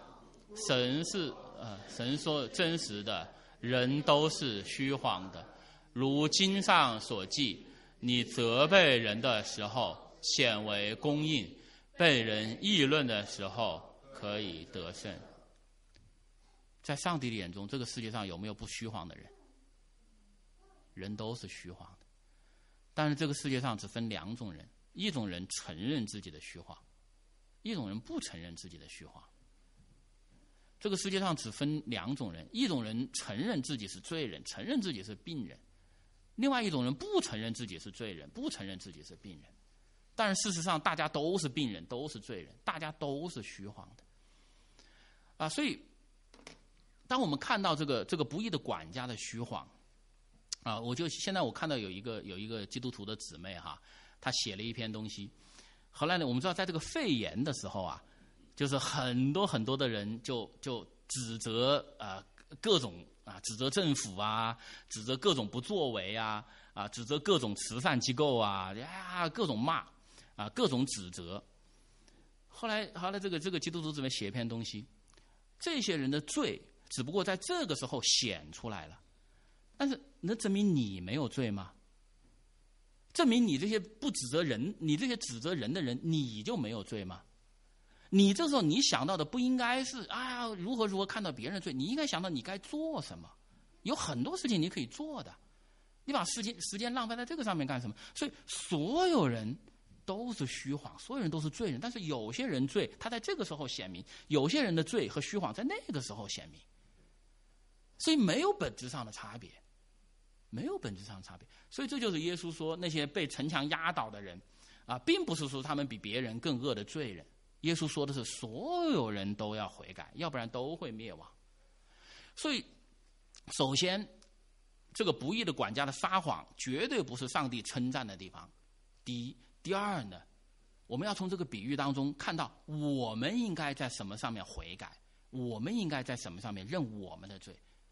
神说真实的，人都是虚谎的。如经上所记，你责备人的时候显为公义，被人议论的时候可以得胜。在上帝的眼中，这个世界上有没有不虚谎的人？人都是虚谎的，但是这个世界上只分2种人，一种人承认自己的虚谎，一种人不承认自己的虚谎。这个世界上只分2种人，一种人承认自己是罪人，承认自己是病人，另外一种人不承认自己是罪人，不承认自己是病人。但是事实上大家都是病人，都是罪人，大家都是虚谎的啊。所以当我们看到这个不义的管家的虚谎啊，现在我看到有一个基督徒的姊妹哈，她写了一篇东西。后来呢，我们知道在这个肺炎的时候啊，就是很多很多的人就指责各种指责政府啊，指责各种不作为啊，指责各种慈善机构啊，各种骂啊，各种指责。后来这个基督徒姊妹写一篇东西，这些人的罪只不过在这个时候显出来了。但是能证明你没有罪吗？证明你这些不指责人，你这些指责人的人，你就没有罪吗？你这时候你想到的不应该是如何看到别人的罪，你应该想到你该做什么。有很多事情你可以做的，你把时间浪费在这个上面干什么？所以所有人都是虚谎，所有人都是罪人，但是有些人罪他在这个时候显明，有些人的罪和虚谎在那个时候显明，所以没有本质上的差别。没有本质上的差别，所以这就是耶稣说那些被城墙压倒的人并不是说他们比别人更恶的罪人。耶稣说的是所有人都要悔改，要不然都会灭亡。所以首先这个不义的管家的撒谎绝对不是上帝称赞的地方，第一。第二呢，我们要从这个比喻当中看到我们应该在什么上面悔改，我们应该在什么上面认我们的罪，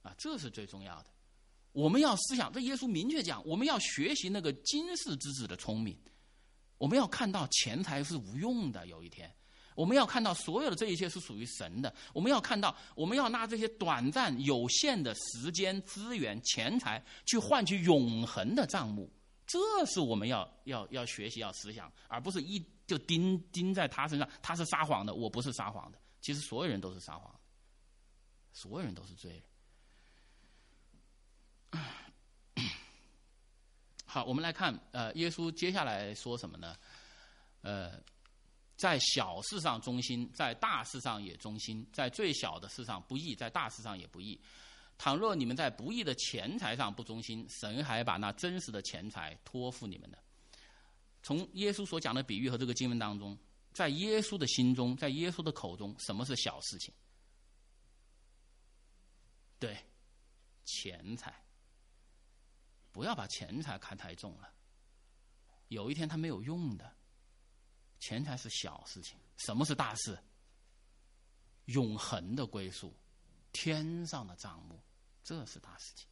啊，这是最重要的。我们要思想，这耶稣明确讲，我们要学习那个今世之子的聪明。我们要看到钱财是无用的，有一天我们要看到所有的这一切是属于神的。我们要看到，我们要拿这些短暂有限的时间、资源、钱财去换取永恒的账目。这是我们要学习、要思想，而不是就盯在他身上。他是撒谎的，我不是撒谎的。其实所有人都是撒谎的，所有人都是罪人。好，我们来看，耶稣接下来说什么呢？在小事上忠心，在大事上也忠心，在最小的事上不义，在大事上也不义。倘若你们在不义的钱财上不忠心，神还把那真实的钱财托付你们呢。从耶稣所讲的比喻和这个经文当中，在耶稣的心中，在耶稣的口中，什么是小事情？对，钱财。不要把钱财看太重了，有一天它没有用的。钱财是小事情，什么是大事？永恒的归宿，天上的账目，这是大事情。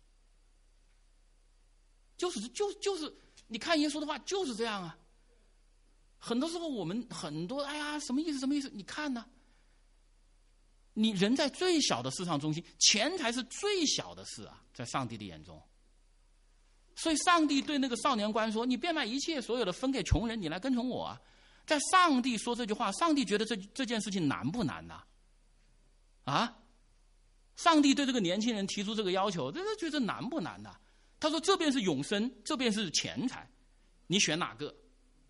就是你看耶稣的话就是这样啊。很多时候我们很多哎呀什么意思什么意思？你看呢？你人在最小的事上忠心，钱财是最小的事啊，在上帝的眼中。所以上帝对那个少年官说，你变卖一切所有的分给穷人，你来跟从我啊。在上帝说这句话，上帝觉得这件事情难不难呢？啊，上帝对这个年轻人提出这个要求，这觉得难不难呢？他说这边是永生，这边是钱财，你选哪个？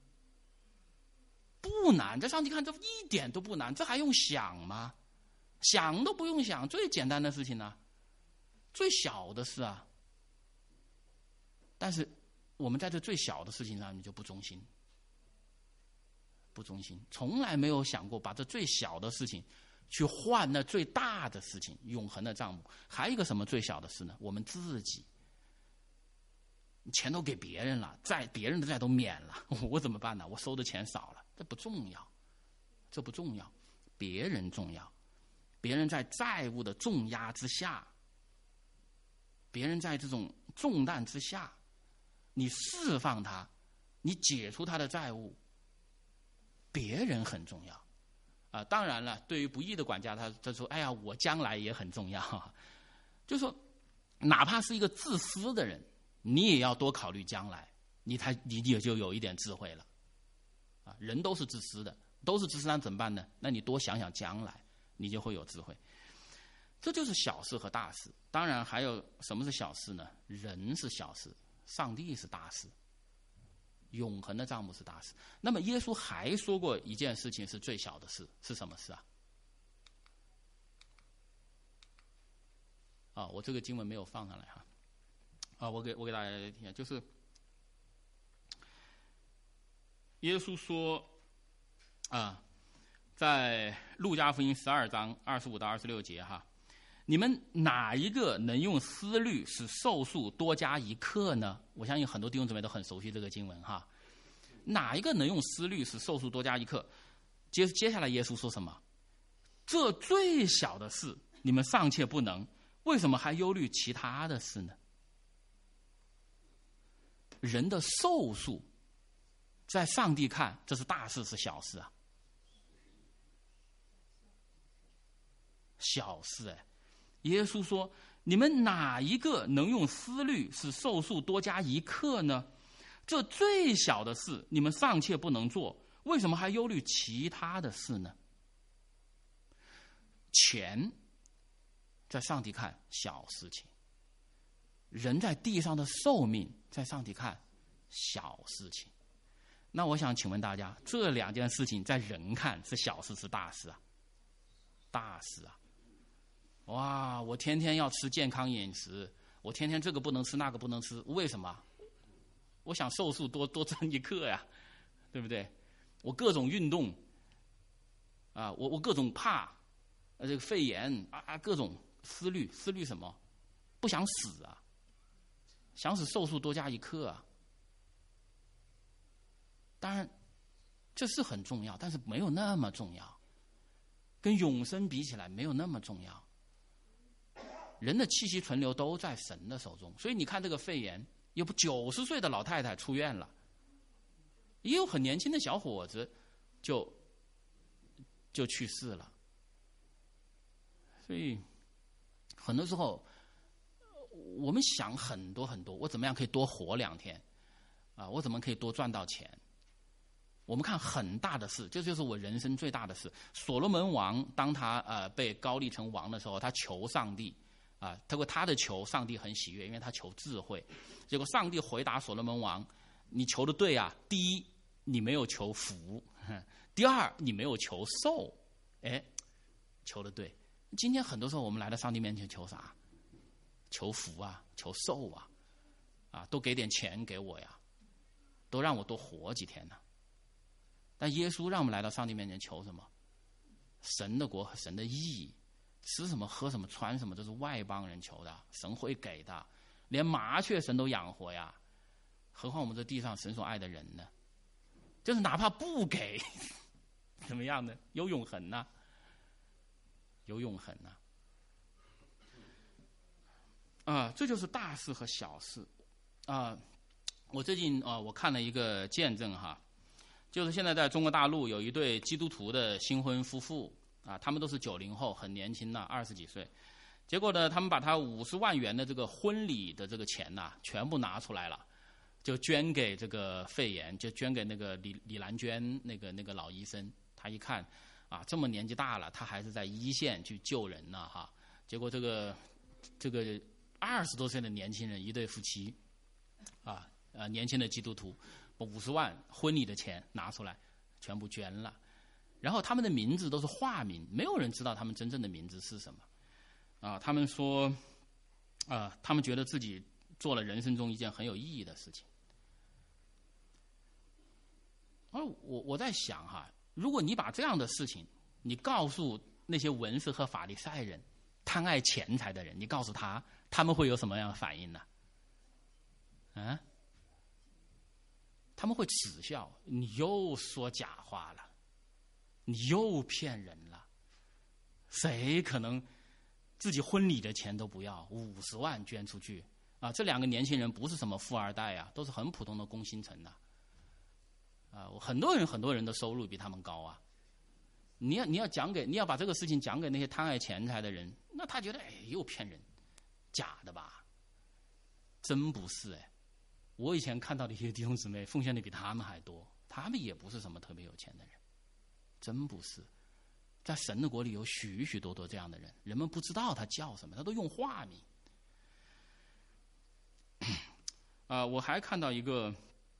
不难，在上帝看这一点都不难，这还用想吗？想都不用想，最简单的事情呢，最小的事啊。但是我们在这最小的事情上，你就不忠心，不忠心，从来没有想过把这最小的事情去换那最大的事情，永恒的账目。还有一个什么最小的事呢？我们自己，钱都给别人了，别人的债都免了，我怎么办呢？我收的钱少了，这不重要，这不重要，别人重要。别人在债务的重压之下，别人在这种重担之下，你释放他，你解除他的债务，别人很重要啊。当然了，对于不义的管家，他说：“哎呀，我将来也很重要。”就是说，哪怕是一个自私的人，你也要多考虑将来，你也就有一点智慧了啊。人都是自私的，都是自私，那怎么办呢？那你多想想将来，你就会有智慧。这就是小事和大事。当然还有什么是小事呢？人是小事，上帝是大事，永恒的账目是大事。那么耶稣还说过一件事情是最小的事，是什么事啊？啊，我这个经文没有放上来哈。啊，我给大家听一下，就是耶稣说啊，在路加福音12章25到26节哈。你们哪一个能用思虑使寿数多加一刻呢？我相信很多弟兄姊妹都很熟悉这个经文哈。哪一个能用思虑使寿数多加一刻？接下来耶稣说什么？这最小的事你们尚且不能，为什么还忧虑其他的事呢？人的寿数在上帝看这是大事是小事啊？小事哎。耶稣说：“你们哪一个能用思虑使寿数多加一刻呢？这最小的事你们尚且不能做，为什么还忧虑其他的事呢？”钱在上帝看小事情，人在地上的寿命在上帝看小事情。那我想请问大家，这两件事情在人看是小事是大事啊？大事啊！哇，我天天要吃健康饮食，我天天这个不能吃那个不能吃，为什么？我想寿数多增一刻呀，对不对？我各种运动啊，我各种怕这个肺炎啊，各种思虑什么？不想死啊，想使寿数多加一刻啊。当然这是很重要，但是没有那么重要，跟永生比起来没有那么重要。 人的气息存留都在神的手中。所以你看这个肺炎，有不90岁的老太太出院了，也有很年轻的小伙子就去世了。所以很多时候我们想很多很多，我怎么样可以多活2天啊？我怎么可以多赚到钱？我们看很大的事，这就是我人生最大的事。所罗门王当他被高立成王的时候，他求上帝啊，通过他的求，上帝很喜悦，因为他求智慧。结果上帝回答所罗门王：你求的对啊，第一，你没有求福；第二，你没有求寿。哎，求的对。今天很多时候我们来到上帝面前求啥？求福啊，求寿啊，啊，都给点钱给我呀，都让我多活几天呢。但耶稣让我们来到上帝面前求什么？神的国和神的义，吃什么喝什么穿什么都是外邦人求的，神会给的，连麻雀神都养活呀，何况我们这地上神所爱的人呢？就是哪怕不给，怎么样呢？有永恒呢？有永恒呢？这就是大事和小事我最近我看了一个见证哈，就是现在在中国大陆有一对基督徒的新婚夫妇他们都是90后，很年轻呢，20几岁。结果呢，他们把他50万元的这个婚礼的这个钱全部拿出来了，就捐给这个肺炎，就捐给那个李兰娟那个老医生。他一看这么年纪大了，他还是在一线去救人呢哈。结果这个20多岁的年轻人，一对夫妻年轻的基督徒，把50万婚礼的钱拿出来，全部捐了。然后他们的名字都是化名，没有人知道他们真正的名字是什么他们说他们觉得自己做了人生中一件很有意义的事情。而我在想如果你把这样的事情你告诉那些文士和法利赛人，贪爱钱财的人，你告诉他们会有什么样的反应呢？他们会耻笑，你又说假话了，你又骗人了。谁可能自己婚礼的钱都不要，50万捐出去这2个年轻人不是什么富二代都是很普通的工薪层很多人的收入比他们高你要把这个事情讲给那些贪爱钱财的人，那他觉得又骗人，假的吧？真不是我以前看到的一些弟兄姊妹奉献的比他们还多，他们也不是什么特别有钱的人，真不是。在神的国里有许许多多这样的人，人们不知道他叫什么，他都用化名。我还看到一个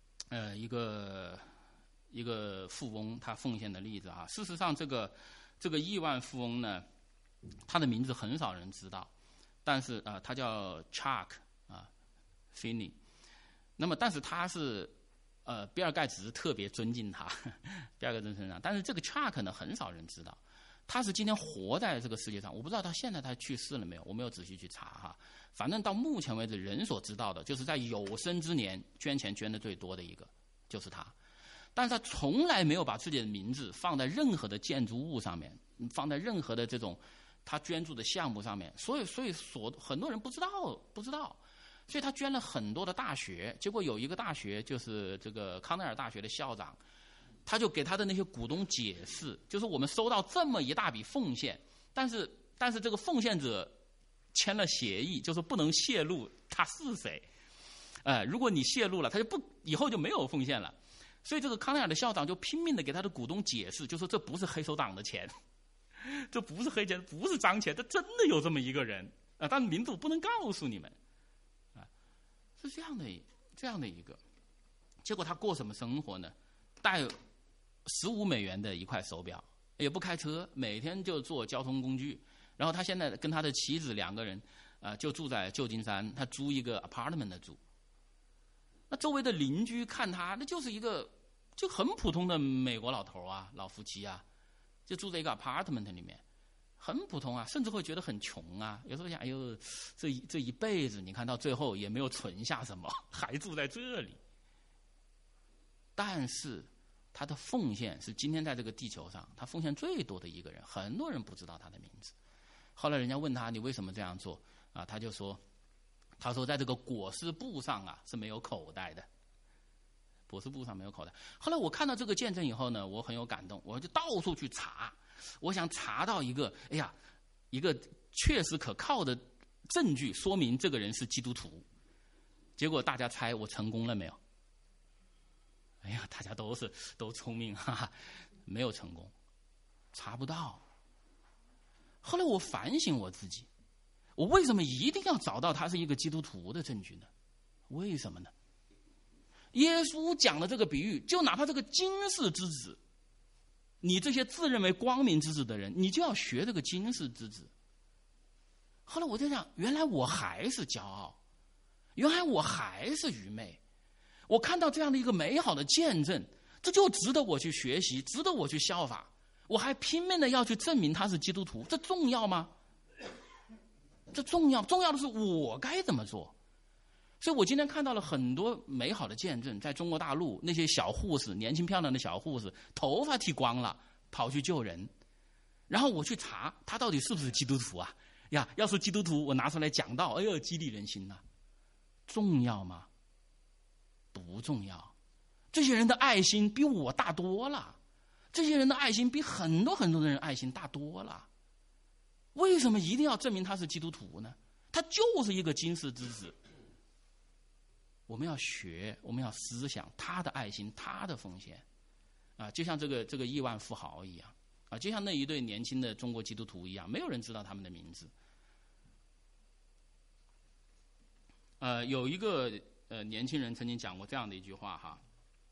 富翁他奉献的例子事实上这个亿万富翁呢，他的名字很少人知道，但是他叫 Chuck Finney。那么但是他是比尔盖茨特别尊敬他，比尔盖茨身上，但是这个 Chuck 呢很少人知道。他是今天活在这个世界上，我不知道他现在他去世了没有，我没有仔细去查反正到目前为止人所知道的就是在有生之年捐钱捐的最多的一个就是他。但是他从来没有把自己的名字放在任何的建筑物上面，放在任何的这种他捐助的项目上面，所以很多人不知道，所以他捐了很多的大学。结果有一个大学就是这个康奈尔大学的校长，他就给他的那些股东解释，就是我们收到这么一大笔奉献，但是这个奉献者签了协议，就是不能泄露他是谁。如果你泄露了，他就以后就没有奉献了。所以这个康奈尔的校长就拼命的给他的股东解释，就说这不是黑手党的钱，这不是黑钱，不是脏钱，这真的有这么一个人但民主不能告诉你们是这样的一个。结果他过什么生活呢？带15美元的一块手表，也不开车，每天就坐交通工具。然后他现在跟他的妻子2个人就住在旧金山，他租一个 apartment 的住。那周围的邻居看他，那就是一个就很普通的美国老头老夫妻就住在一个 apartment 里面，很普通甚至会觉得很穷有时候想，哎呦，这一辈子你看到最后也没有存下什么，还住在这里。但是他的奉献是今天在这个地球上他奉献最多的一个人，很多人不知道他的名字。后来人家问他，你为什么这样做啊，他说在这个裹尸布上啊是没有口袋的，裹尸布上没有口袋。后来我看到这个见证以后呢，我很有感动，我就到处去查，我想查到一个确实可靠的证据，说明这个人是基督徒。结果大家猜我成功了没有？哎呀，大家都聪明，哈哈，没有成功，查不到。后来我反省我自己，我为什么一定要找到他是一个基督徒的证据呢？为什么呢？耶稣讲的这个比喻，就哪怕这个金世之子，你这些自认为光明之子的人，你就要学这个金世之子。后来我就想，原来我还是骄傲，原来我还是愚昧。我看到这样的一个美好的见证，这就值得我去学习，值得我去效法。我还拼命的要去证明他是基督徒，这重要吗？这重要的是我该怎么做。所以我今天看到了很多美好的见证，在中国大陆那些小护士，年轻漂亮的小护士，头发剃光了跑去救人，然后我去查他到底是不是基督徒啊？呀，要是基督徒，我拿出来讲道，哎呦，激励人心呐。重要吗？不重要。这些人的爱心比我大多了，这些人的爱心比很多很多的人爱心大多了。为什么一定要证明他是基督徒呢？他就是一个金世之子。我们要学，我们要思想他的爱心，他的奉献啊，就像这个亿万富豪一样啊，就像那一对年轻的中国基督徒一样，没有人知道他们的名字。有一个年轻人曾经讲过这样的一句话哈，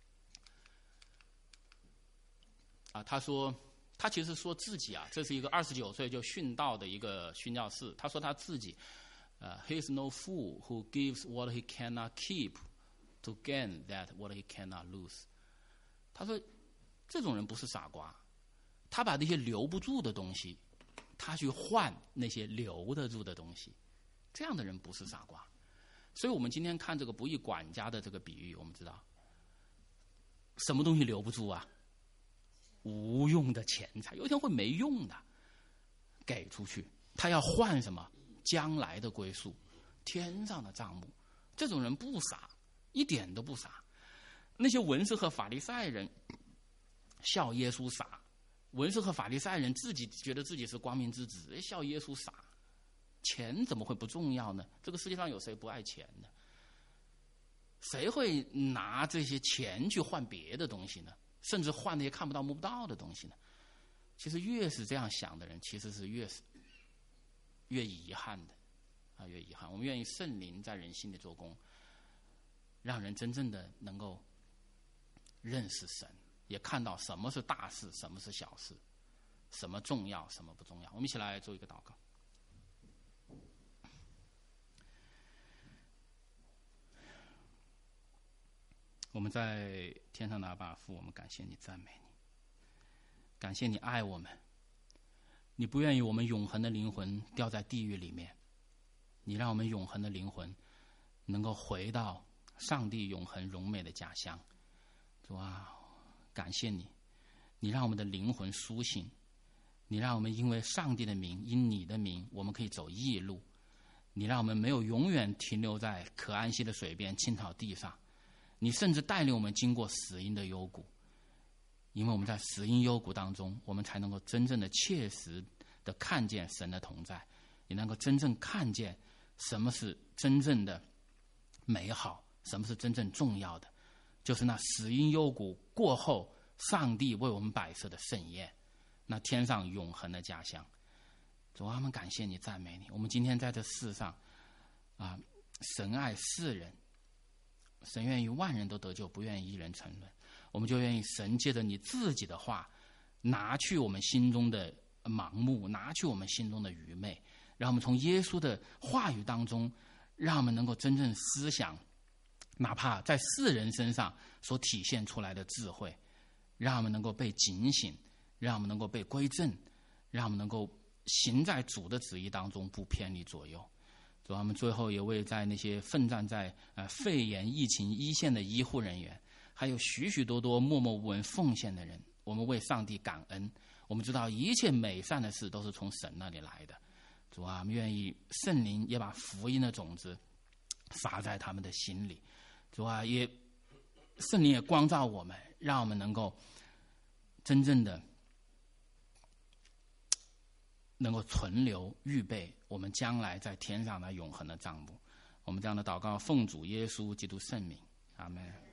他说他其实说自己啊，这是一个29岁就殉道的一个宣教士，他说他自己he is no fool who gives what he cannot keep to gain that what he cannot lose。他说这种人不是傻瓜，他把那些留不住的东西，他去换那些留得住的东西，这样的人不是傻瓜。所以我们今天看这个不义管家的这个比喻，我们知道什么东西留不住啊？无用的钱财，有一天会没用的，给出去，他要换什么？将来的归宿，天上的账目。这种人不傻，一点都不傻。那些文士和法利赛人笑耶稣傻，文士和法利赛人自己觉得自己是光明之子，笑耶稣傻。钱怎么会不重要呢？这个世界上有谁不爱钱呢？谁会拿这些钱去换别的东西呢？甚至换那些看不到摸不到的东西呢？其实越是这样想的人，其实是越遗憾的越遗憾。我们愿意圣灵在人心里做工，让人真正的能够认识神，也看到什么是大事，什么是小事，什么重要，什么不重要。我们一起来做一个祷告。我们在天上的阿爸父，我们感谢你，赞美你，感谢你爱我们，你不愿意我们永恒的灵魂掉在地狱里面，你让我们永恒的灵魂能够回到上帝永恒荣美的家乡。主啊，感谢你，你让我们的灵魂苏醒，你让我们因为上帝的名，因你的名，我们可以走义路。你让我们没有永远停留在可安息的水边、青草地上，你甚至带领我们经过死荫的幽谷，因为我们在死荫幽谷当中，我们才能够真正的切实的看见神的同在，也能够真正看见什么是真正的美好，什么是真正重要的，就是那死荫幽谷过后，上帝为我们摆设的盛宴，那天上永恒的家乡。主啊，我们感谢你，赞美你。我们今天在这世上神爱世人，神愿意万人都得救，不愿意一人沉沦。我们就愿意神借着你自己的话，拿去我们心中的盲目，拿去我们心中的愚昧，让我们从耶稣的话语当中，让我们能够真正思想，哪怕在世人身上所体现出来的智慧，让我们能够被警醒，让我们能够被归正，让我们能够行在主的旨意当中，不偏离左右。主啊，我们最后也为在那些奋战在肺炎疫情一线的医护人员，还有许许多多默默无闻奉献的人，我们为上帝感恩。我们知道一切美善的事都是从神那里来的。 主啊，我们愿意圣灵也把福音的种子撒在他们的心里。主啊，也圣灵也光照我们，让我们能够真正的能够存留预备我们将来在天上的永恒的帐幕。我们这样的祷告奉主耶稣基督圣名，阿们。